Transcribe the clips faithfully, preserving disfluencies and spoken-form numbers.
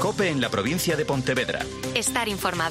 COPE en la provincia de Pontevedra. Estar informado.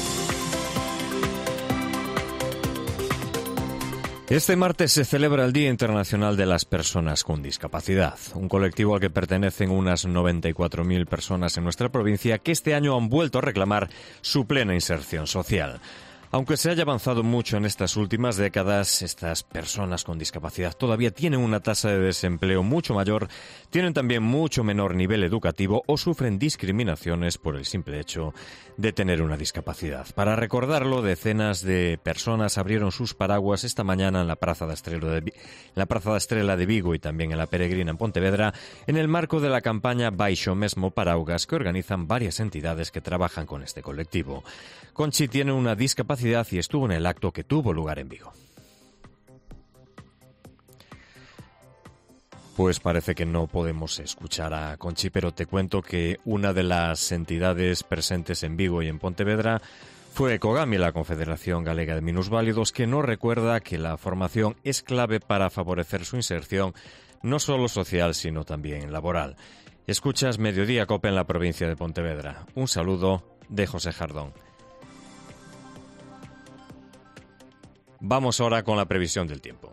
Este martes se celebra el Día Internacional de las Personas con Discapacidad, un colectivo al que pertenecen unas noventa y cuatro mil personas en nuestra provincia que este año han vuelto a reclamar su plena inserción social. Aunque se haya avanzado mucho en estas últimas décadas, estas personas con discapacidad todavía tienen una tasa de desempleo mucho mayor, tienen también mucho menor nivel educativo o sufren discriminaciones por el simple hecho de tener una discapacidad. Para recordarlo, decenas de personas abrieron sus paraguas esta mañana en la Praza da Estrela de, la Praza da Estrela de Vigo y también en la Peregrina en Pontevedra, en el marco de la campaña Baixo Mesmo Paraugas que organizan varias entidades que trabajan con este colectivo. Conchi tiene una discapacidad y estuvo en el acto que tuvo lugar en Vigo. Pues parece que no podemos escuchar a Conchi, pero te cuento que una de las entidades presentes en Vigo y en Pontevedra fue Ecogami, la Confederación Galega de Minusválidos, que nos recuerda que la formación es clave para favorecer su inserción, no solo social, sino también laboral. Escuchas Mediodía COPE en la provincia de Pontevedra. Un saludo de José Jardón. Vamos ahora con la previsión del tiempo.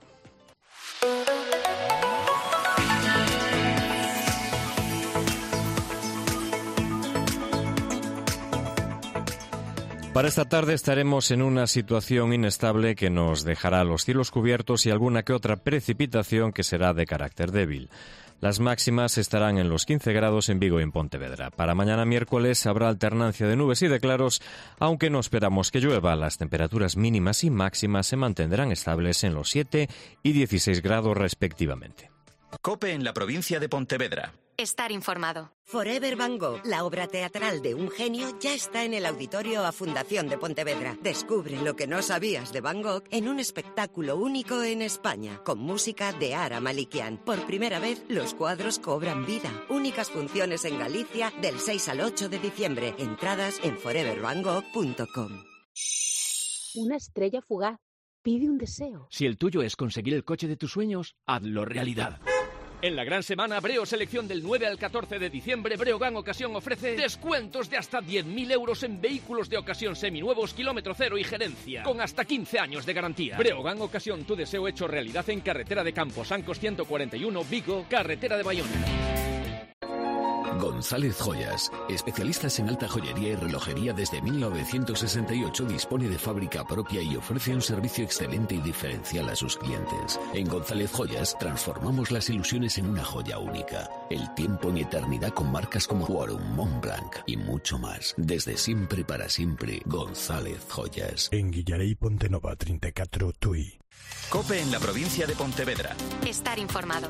Para esta tarde estaremos en una situación inestable que nos dejará los cielos cubiertos y alguna que otra precipitación que será de carácter débil. Las máximas estarán en los quince grados en Vigo y en Pontevedra. Para mañana miércoles habrá alternancia de nubes y de claros, aunque no esperamos que llueva. Las temperaturas mínimas y máximas se mantendrán estables en los siete y dieciséis grados respectivamente. COPE en la provincia de Pontevedra. Estar informado. Forever Van Gogh, la obra teatral de un genio, ya está en el Auditorio A Fundación de Pontevedra. Descubre lo que no sabías de Van Gogh en un espectáculo único en España, con música de Ara Malikian. Por primera vez, los cuadros cobran vida. Únicas funciones en Galicia del seis al ocho de diciembre. Entradas en forever van gogh punto com. Una estrella fugaz pide un deseo. Si el tuyo es conseguir el coche de tus sueños, hazlo realidad. En la gran semana Breo Selección del nueve al catorce de diciembre, Breogán Ocasión ofrece descuentos de hasta diez mil euros en vehículos de ocasión seminuevos, kilómetro cero y gerencia, con hasta quince años de garantía. Breogán Ocasión, tu deseo hecho realidad en carretera de Camposancos ciento cuarenta y uno, Vigo, carretera de Bayona. González Joyas, especialistas en alta joyería y relojería desde mil novecientos sesenta y ocho, dispone de fábrica propia y ofrece un servicio excelente y diferencial a sus clientes. En González Joyas transformamos las ilusiones en una joya única. El tiempo en eternidad con marcas como Quorum, Montblanc y mucho más. Desde siempre para siempre, González Joyas. En Guillarei Pontenova treinta y cuatro Tui. COPE en la provincia de Pontevedra. Estar informado.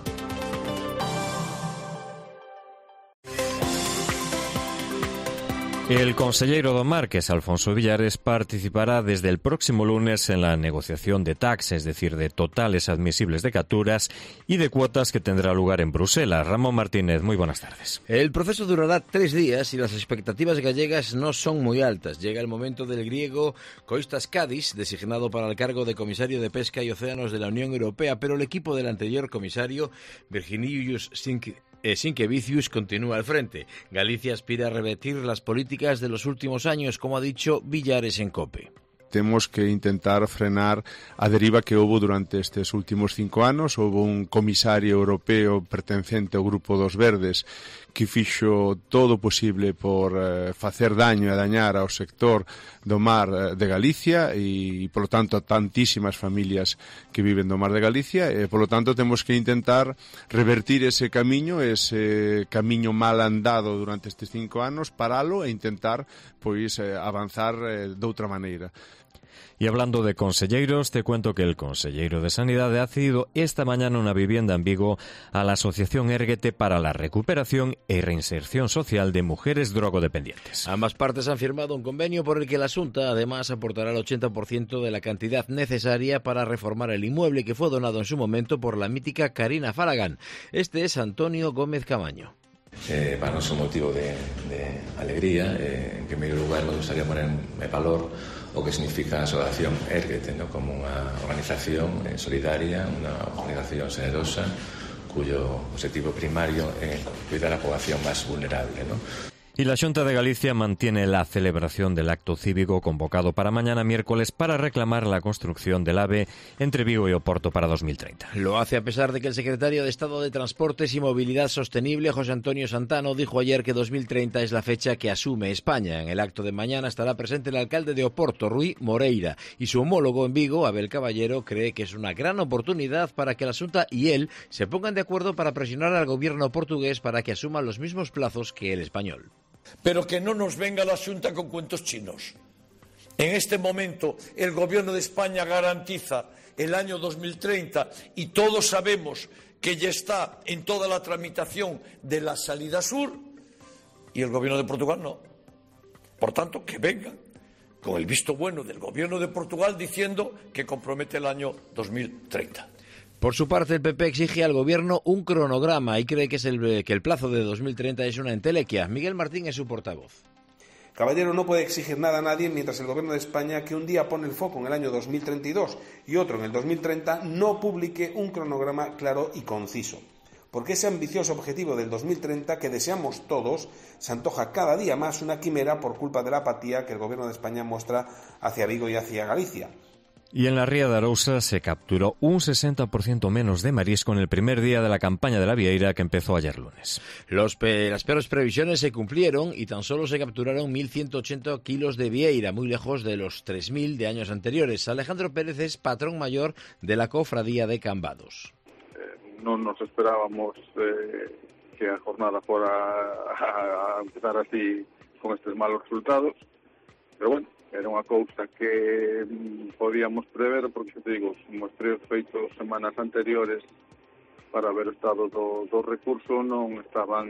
El conselleiro do Mar, que es Alfonso Villares, participará desde el próximo lunes en la negociación de T A C, es decir, de totales admisibles de capturas y de cuotas que tendrá lugar en Bruselas. Ramón Martínez, muy buenas tardes. El proceso durará tres días y las expectativas gallegas no son muy altas. Llega el momento del griego Kostas Kadis, designado para el cargo de comisario de Pesca y Océanos de la Unión Europea, pero el equipo del anterior comisario, Virginijus Sink Sinkevicius, continúa al frente. Galicia aspira a revertir las políticas de los últimos años, como ha dicho Villares en COPE. Temos que intentar frenar a deriva que houve durante estes últimos cinco anos. Houve un comisario europeo pertencente ao Grupo dos Verdes que fixo todo o posible por eh, facer daño e dañar ao sector do mar eh, de Galicia e, e, polo tanto, a tantísimas familias que viven do mar de Galicia e, polo tanto, temos que intentar revertir ese camiño, ese camiño mal andado durante estes cinco anos, paralo e intentar pois eh, avanzar eh, de outra maneira. Y hablando de conselleiros, te cuento que el conselleiro de Sanidade ha cedido esta mañana una vivienda en Vigo a la Asociación Érguete para la recuperación e reinserción social de mujeres drogodependientes. Ambas partes han firmado un convenio por el que la Xunta además aportará el ochenta por ciento de la cantidad necesaria para reformar el inmueble que fue donado en su momento por la mítica Karina Falagan. Este es Antonio Gómez Camaño. Eh, para noso motivo de, de alegría, eh, en primeiro lugar me gustaría poner en valor o que significa a Asociación Érguete, ¿no? Como unha organización eh, solidaria, unha organización generosa cuyo objetivo primario es cuidar a la población más vulnerable, ¿no? Y la Xunta de Galicia mantiene la celebración del acto cívico convocado para mañana miércoles para reclamar la construcción del AVE entre Vigo y Oporto para dos mil treinta. Lo hace a pesar de que el secretario de Estado de Transportes y Movilidad Sostenible, José Antonio Santano, dijo ayer que dos mil treinta es la fecha que asume España. En el acto de mañana estará presente el alcalde de Oporto, Rui Moreira, y su homólogo en Vigo, Abel Caballero, cree que es una gran oportunidad para que la Xunta y él se pongan de acuerdo para presionar al gobierno portugués para que asuma los mismos plazos que el español. Pero que no nos venga la Xunta con cuentos chinos. En este momento el Gobierno de España garantiza el año dos mil treinta y todos sabemos que ya está en toda la tramitación de la salida sur y el Gobierno de Portugal no. Por tanto, que venga con el visto bueno del Gobierno de Portugal diciendo que compromete el año dos mil treinta. Por su parte, el P P exige al Gobierno un cronograma y cree que, es el, que el plazo de dos mil treinta es una entelequia. Miguel Martín es su portavoz. Caballero no puede exigir nada a nadie mientras el Gobierno de España, que un día pone el foco en el año dos mil treinta y dos y otro en el dos mil treinta, no publique un cronograma claro y conciso. Porque ese ambicioso objetivo del dos mil treinta que deseamos todos se antoja cada día más una quimera por culpa de la apatía que el Gobierno de España muestra hacia Vigo y hacia Galicia. Y en la Ría de Arousa se capturó un sesenta por ciento menos de marisco en el primer día de la campaña de la vieira que empezó ayer lunes. Los pe las peores previsiones se cumplieron y tan solo se capturaron mil ciento ochenta kilos de vieira, muy lejos de los tres mil de años anteriores. Alejandro Pérez es patrón mayor de la Cofradía de Cambados. Eh, no nos esperábamos eh, que la jornada fuera a, a empezar así con estos malos resultados, pero bueno, era unha cousa que mm, podíamos prever, porque, te digo, os mostreos feitos semanas anteriores para ver o estado do, do recurso non estaban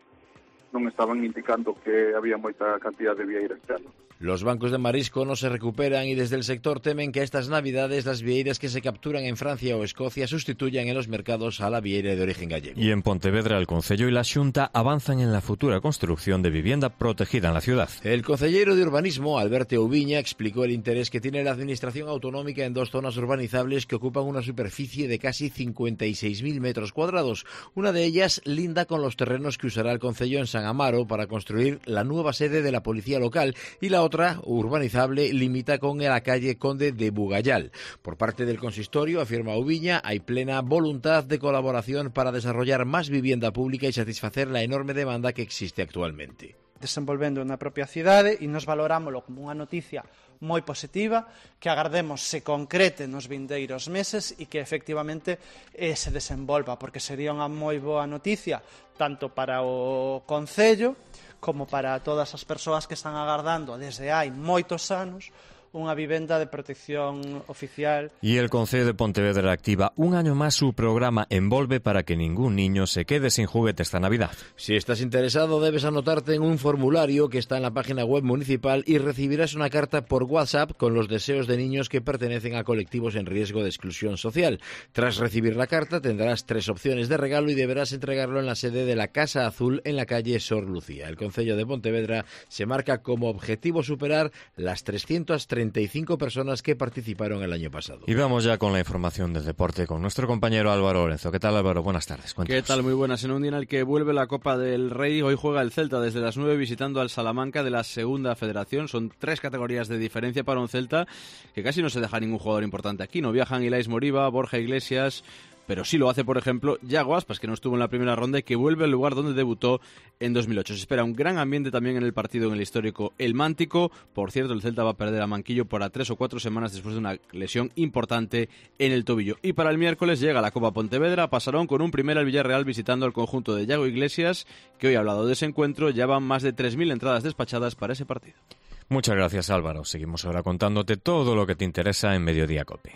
non estaban indicando que había moita cantidad de vieira este ano. Los bancos de marisco no se recuperan y desde el sector temen que estas navidades las vieiras que se capturan en Francia o Escocia sustituyan en los mercados a la vieira de origen gallego. Y en Pontevedra el Concello y la Xunta avanzan en la futura construcción de vivienda protegida en la ciudad. El concellero de Urbanismo, Alberto Ubiña, explicó el interés que tiene la Administración autonómica en dos zonas urbanizables que ocupan una superficie de casi cincuenta y seis mil metros cuadrados. Una de ellas linda con los terrenos que usará el Concello en San Amaro para construir la nueva sede de la Policía Local y la otra, urbanizable, limita con la calle Conde de Bugallal. Por parte del consistorio, afirma Ubiña, hay plena voluntad de colaboración para desarrollar más vivienda pública y satisfacer la enorme demanda que existe actualmente. Desenvolvendo na propia cidade e nos valorámoslo como unha noticia moi positiva que agardemos se concrete nos vindeiros meses e que efectivamente eh, se desenvolva, porque sería unha moi boa noticia tanto para o Concello como para todas as persoas que están agardando desde hai moitos anos unha vivenda de protección oficial. Y el Concello de Pontevedra activa un año más su programa Envolve para que ningún niño se quede sin juguete esta Navidad. Si estás interesado, debes anotarte en un formulario que está en la página web municipal y recibirás una carta por WhatsApp con los deseos de niños que pertenecen a colectivos en riesgo de exclusión social. Tras recibir la carta tendrás tres opciones de regalo y deberás entregarlo en la sede de la Casa Azul en la calle Sor Lucía. El Concello de Pontevedra se marca como objetivo superar las trescientas treinta y cinco personas que participaron el año pasado. Y vamos ya con la información del deporte con nuestro compañero Álvaro Lorenzo. ¿Qué tal, Álvaro? Buenas tardes. Cuéntanos. ¿Qué tal? Muy buenas. En un día en el que vuelve la Copa del Rey, hoy juega el Celta desde las nueve visitando al Salamanca de la Segunda Federación. Son tres categorías de diferencia para un Celta que casi no se deja ningún jugador importante aquí. No viajan Ilais Moriba, Borja Iglesias, pero sí lo hace, por ejemplo, Yago Aspas, que no estuvo en la primera ronda y que vuelve al lugar donde debutó en dos mil ocho. Se espera un gran ambiente también en el partido en el histórico El Mántico. Por cierto, el Celta va a perder a Manquillo por a tres o cuatro semanas después de una lesión importante en el tobillo. Y para el miércoles llega la Copa Pontevedra a Pasarón con un primer al Villarreal visitando al conjunto de Yago Iglesias, que hoy ha hablado de ese encuentro. Ya van más de tres mil entradas despachadas para ese partido. Muchas gracias, Álvaro. Seguimos ahora contándote todo lo que te interesa en Mediodía COPE.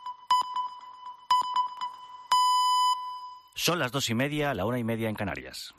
Son las dos y media, la una y media en Canarias.